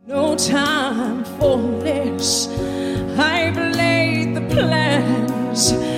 No time for this. I've laid the plans.